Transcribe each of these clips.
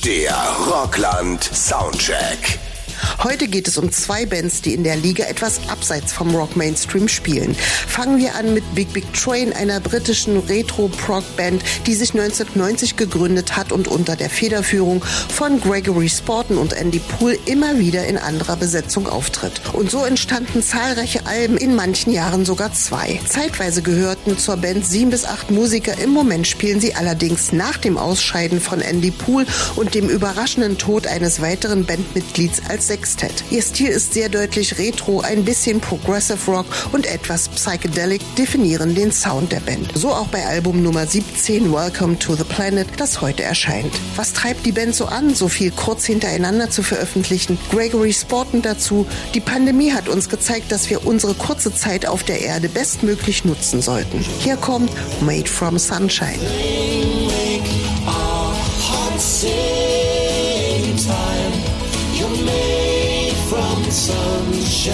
Der Rockland Soundcheck. Heute geht es um zwei Bands, die in der Liga etwas abseits vom Rock-Mainstream spielen. Fangen wir an mit Big Big Train, einer britischen Retro-Prog-Band, die sich 1990 gegründet hat und unter der Federführung von Gregory Sporton und Andy Poole immer wieder in anderer Besetzung auftritt. Und so entstanden zahlreiche Alben, in manchen Jahren sogar 2. Zeitweise gehörten zur Band 7 bis 8 Musiker. Im Moment spielen sie allerdings nach dem Ausscheiden von Andy Poole und dem überraschenden Tod eines weiteren Bandmitglieds als Sextett. Ihr Stil ist sehr deutlich retro, ein bisschen Progressive Rock und etwas Psychedelic definieren den Sound der Band. So auch bei Album Nummer 17, Welcome to the Planet, das heute erscheint. Was treibt die Band so an, so viel kurz hintereinander zu veröffentlichen? Gregory Sporton dazu: Die Pandemie hat uns gezeigt, dass wir unsere kurze Zeit auf der Erde bestmöglich nutzen sollten. Hier kommt Made from Sunshine. Sunshine.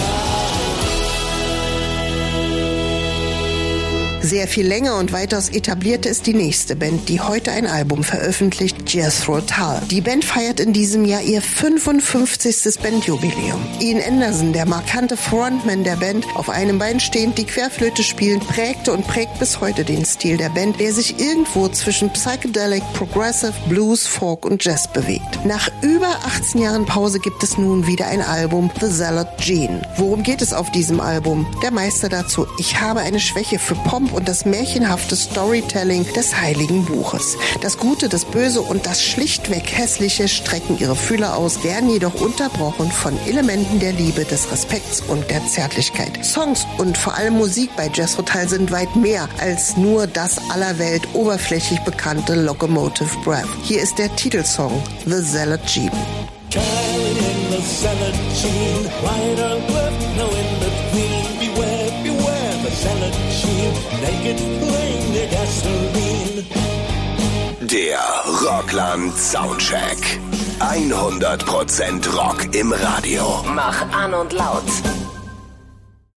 Sehr viel länger und weitaus etablierter ist die nächste Band, die heute ein Album veröffentlicht, Jethro Tull. Die Band feiert in diesem Jahr ihr 55. Bandjubiläum. Ian Anderson, der markante Frontman der Band, auf einem Bein stehend, die Querflöte spielend, prägte und prägt bis heute den Stil der Band, der sich irgendwo zwischen Psychedelic, Progressive, Blues, Folk und Jazz bewegt. Nach über 18 Jahren Pause gibt es nun wieder ein Album, The Zealot Gene. Worum geht es auf diesem Album? Der Meister dazu: Ich habe eine Schwäche für Pomp und das märchenhafte Storytelling des Heiligen Buches. Das Gute, das Böse und das schlichtweg Hässliche strecken ihre Fühler aus, werden jedoch unterbrochen von Elementen der Liebe, des Respekts und der Zärtlichkeit. Songs und vor allem Musik bei Jethro Tull sind weit mehr als nur das aller Welt oberflächlich bekannte Locomotive Breath. Hier ist der Titelsong The Zealot Gene. Der Rockland Soundcheck. 100% Rock im Radio. Mach an und laut.